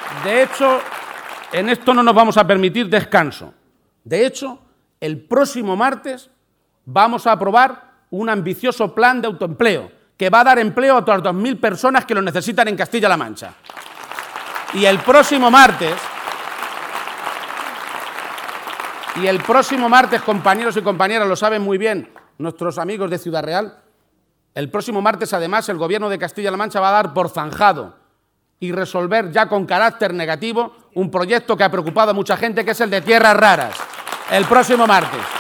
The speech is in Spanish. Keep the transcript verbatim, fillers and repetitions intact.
De hecho, en esto no nos vamos a permitir descanso. De hecho, el próximo martes vamos a aprobar un ambicioso plan de autoempleo que va a dar empleo a otras dos mil personas que lo necesitan en Castilla-La Mancha. Y el próximo martes, y el próximo martes, compañeros y compañeras, lo saben muy bien nuestros amigos de Ciudad Real, el próximo martes, además, el Gobierno de Castilla-La Mancha va a dar por zanjado y resolver ya con carácter negativo un proyecto que ha preocupado a mucha gente, que es el de tierras raras, el próximo martes.